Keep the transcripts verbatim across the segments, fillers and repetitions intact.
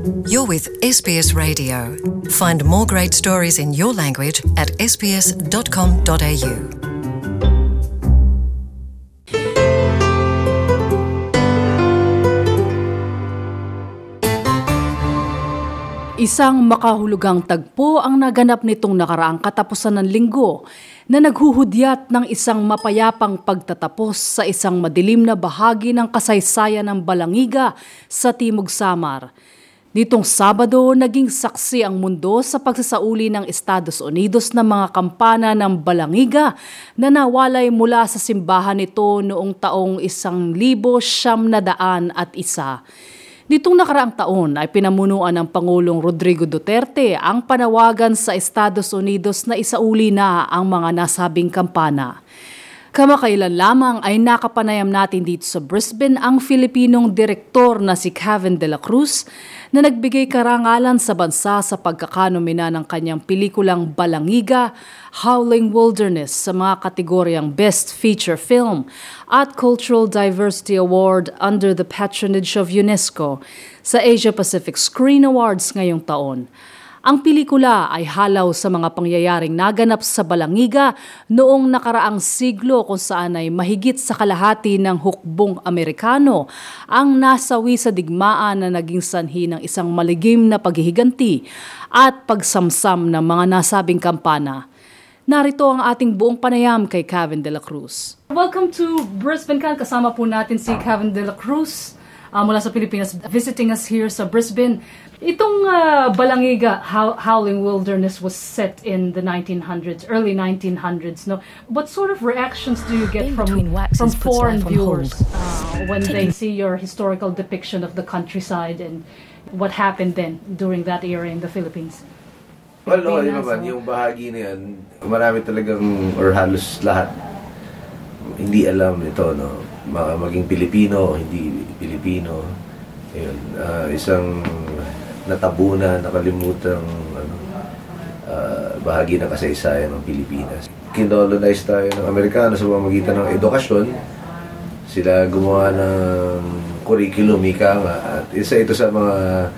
You're with S B S Radio. Find more great stories in your language at s b s dot com dot a u. Isang makahulugang tagpo ang naganap nitong nakaraang katapusan ng linggo na naghuhudyat ng isang mapayapang pagtatapos sa isang madilim na bahagi ng kasaysayan ng Balangiga sa Timog Samar. Nitong Sabado, naging saksi ang mundo sa pagsasauli ng Estados Unidos ng mga kampana ng Balangiga na nawalay mula sa simbahan nito noong taong isang libo siyam na daan at isa. Nitong nakaraang taon ay pinamunuan ng Pangulong Rodrigo Duterte ang panawagan sa Estados Unidos na isauli na ang mga nasabing kampana. Kamakailan lamang ay nakapanayam natin dito sa Brisbane ang Filipinong direktor na si Kevin De La Cruz na nagbigay karangalan sa bansa sa pagkakanomina ng kanyang pelikulang Balangiga, Howling Wilderness sa mga kategoryang Best Feature Film at Cultural Diversity Award under the patronage of UNESCO sa Asia Pacific Screen Awards ngayong taon. Ang pelikula ay halaw sa mga pangyayaring naganap sa Balangiga noong nakaraang siglo kung saan ay mahigit sa kalahati ng hukbong Amerikano ang nasawi sa digmaan na naging sanhi ng isang maligim na paghihiganti at pagsamsam ng mga nasabing kampana. Narito ang ating buong panayam kay Kevin De La Cruz. Welcome to Brisbane, Kan. Kasama po natin si Kevin De La Cruz uh, mula sa Pilipinas, visiting us here sa Brisbane. Itong uh, Balangiga, How- Howling Wilderness was set in the nineteen hundreds, early nineteen hundreds. No, what sort of reactions do you get from from foreign viewers uh, when they see your historical depiction of the countryside and what happened then during that era in the Philippines? Well, okay naman, yung bahagi na yan, marami talagang, or halos lahat, hindi alam ito, no? Maging Pilipino o hindi Pilipino. Ayun, uh, isang natabunan, nakalimutang ano, uh, bahagi ng kasaysayan ng Pilipinas. Kinolonize tayo ng Amerikano sa pamamagitan ng edukasyon. Sila gumawa ng curriculum, ika nga, at isa ito sa mga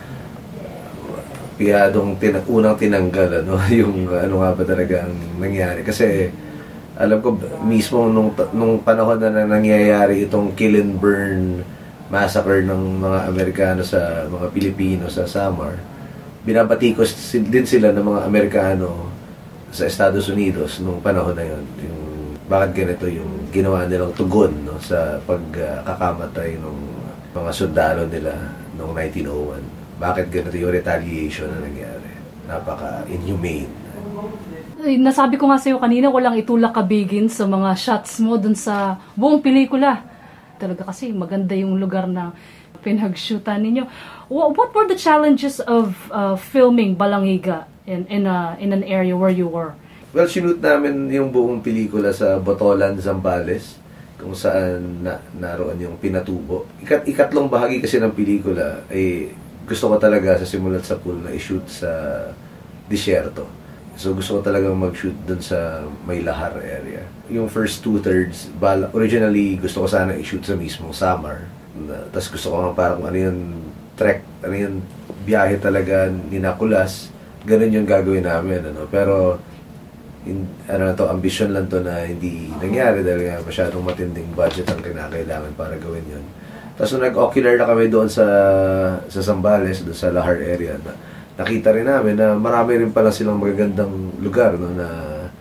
piyadong tina, unang tinanggal, ano, yung ano nga ba talaga ang nangyari. Kasi alam ko mismo nung, nung panahon na nangyayari itong kill and burn massacre ng mga Amerikano sa mga Pilipino sa Samar, binabatikos din sila ng mga Amerikano sa Estados Unidos nung panahon na yun. Yung, bakit ganito yung ginawa nilang tugon, no, sa pagkakamatay ng mga sundalo nila noong nineteen oh one. Bakit ganito yung retaliation na nangyari? Napaka-inhumane. Nasabi ko nga sa'yo kanina, walang itulak kabigin sa mga shots mo dun sa buong pelikula. Talaga kasi maganda yung lugar na pinag-shootan ninyo. What were the challenges of uh, filming Balangiga in in, a, in an area where you were? Well, sinut namin yung buong pelikula sa Botolan, Zambales, kung saan na, naroon yung pinatubo. Ikat, ikatlong bahagi kasi ng pelikula ay gusto ko talaga sa simulat sa pool na i-shoot sa disyerto. So gusto ko talagang mag-shoot dun sa may lahar area. Yung first two-thirds, bala, originally gusto ko sana i-shoot sa mismong Samar. Tapos gusto ko nga parang ano yung trek, ano yung biyahe talaga ni Nakulas. Ganun yung gagawin namin. Ano? Pero in, ano na to, ambisyon lang to na hindi nangyari dahil nga masyadong matinding budget ang kinakailangan para gawin yun. Tapos nung nag-ocular na kami doon sa sa Zambales, doon sa lahar area, na, nakita rin namin na marami rin pala silang magagandang lugar, no, na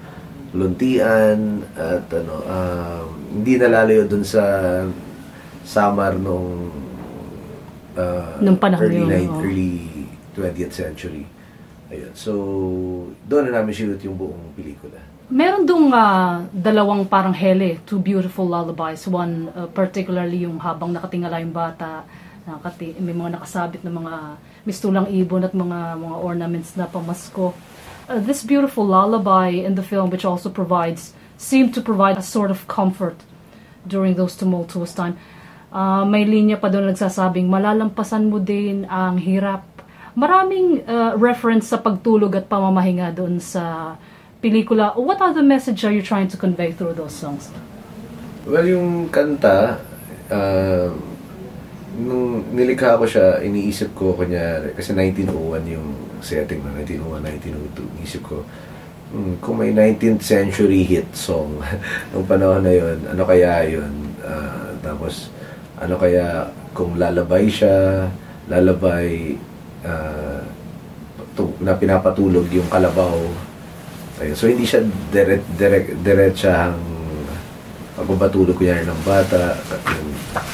luntian at ano, um, hindi nalalayo dun sa Samar nung uh, nung panahon early, yun, night, oh. early twentieth century. Ayun. So, doon na namin shoot yung buong pelikula. Meron dong uh, dalawang parang hele, two beautiful lullabies. One, uh, particularly yung habang nakatingala yung bata, nakati, may mga nakasabit na mga mistulang ibon at mga mga ornaments na pamasko. Uh, this beautiful lullaby in the film, which also provides, seemed to provide a sort of comfort during those tumultuous time. Uh, may linya pa doon nagsasabing, malalampasan mo din ang hirap. Maraming uh, reference sa pagtulog at pamamahinga doon sa pelikula. What other message are you trying to convey through those songs? Well, yung kanta, uh, nung nilikha ko siya, iniisip ko, kunyari, kasi nineteen oh one yung setting na, nineteen oh one, nineteen oh two, iniisip ko, hmm, kung may nineteenth century hit song, nung panahon na yun, ano kaya yun? Uh, tapos, ano kaya, kung lalabay siya, lalabay, uh, to, na pinapatulog yung kalabaw. Ayun. So, hindi siya direct, direct, diretsahang pagbabatulog ko yan ng bata, yung,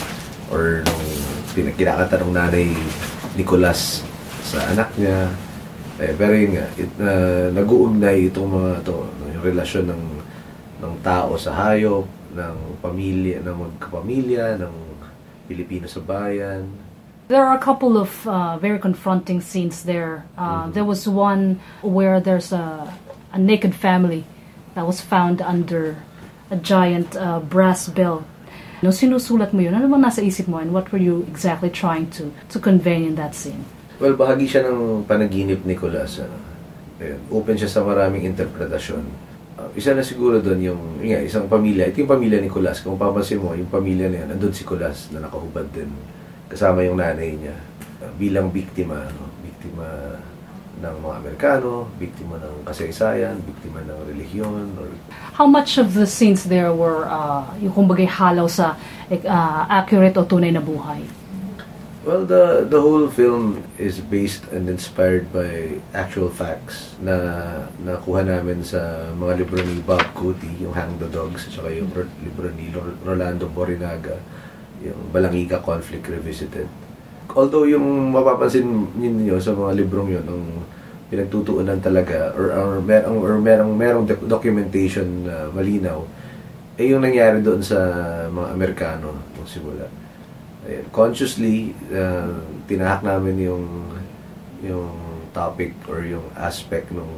or nung kinakanta ng nanay Nicolas sa anak niya. Eh, pero yun nga, it, uh, nag-uugnay itong mga to, yung relasyon ng, ng tao sa hayop, ng pamilya, ng magkapamilya, ng Pilipino sa bayan. There are a couple of uh, very confronting scenes there. Uh, mm-hmm. There was one where there's a, a naked family that was found under a giant uh, brass bell. No, sinusulat mo yun. Ano bang nasa isip mo and what were you exactly trying to to convey in that scene? Well, bahagi siya ng panaginip ni Nicolas. Ano? Ayun, open siya sa maraming interpretasyon. Uh, isa na siguro doon yung, yung isang pamilya. Ito yung pamilya ni Nicolas. Kung papansin mo, yung pamilya na yan, andun si Nicolas na nakahubad din. Kasama yung nanay niya. Uh, bilang biktima, ano? Biktima ng mga Amerikano, biktima ng kasaysayan, biktima ng relihiyon. Or... How much of the scenes there were uh, yung kumbagay halaw sa uh, accurate o tunay na buhay? Well, the the whole film is based and inspired by actual facts na nakuha namin sa mga libro ni Bob Coty, yung Hang the Dogs, at saka yung libro ni Rolando Borinaga, yung Balangiga Conflict Revisited. Although yung mapapansin niyo sa mga librong yun, ang pinagtutuunan talaga, or, or, merong, or merong, merong documentation na malinaw, eh yung nangyari doon sa mga Amerikano nung simula. Ayan, consciously, uh, tinahak namin yung, yung topic or yung aspect ng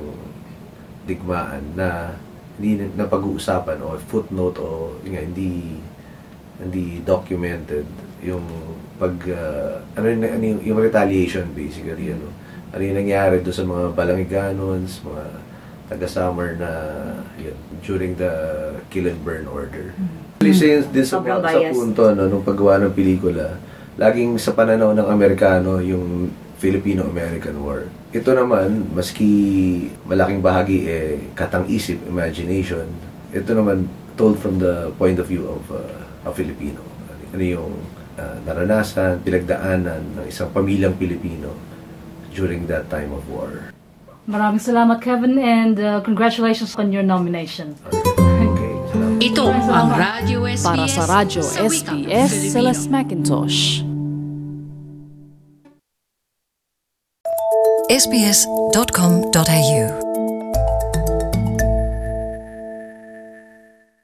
digmaan na hindi na pag-uusapan o footnote o yun nga, hindi, hindi documented yung pag uh, ano, yung, ano yung, yung retaliation basically, ano ano yung nangyari doon sa mga Balangiganons, mga taga-Samar na yun, during the kill and burn order. Actually, since din sa, sa punto no, nung paggawa ng pelikula, laging sa pananaw ng Amerikano yung Filipino-American War. Ito naman, maski malaking bahagi eh katang-isip, imagination, ito naman told from the point of view of uh, a Filipino. Ano yung Uh, naranasan, pinagdaanan ng isang pamilyang Pilipino during that time of war. Maraming salamat, Kevin, and uh, congratulations on your nomination. Okay, salamat. Ito ang Radyo S B S Para sa Radyo S B S, Celeste McIntosh. s b s dot com dot a u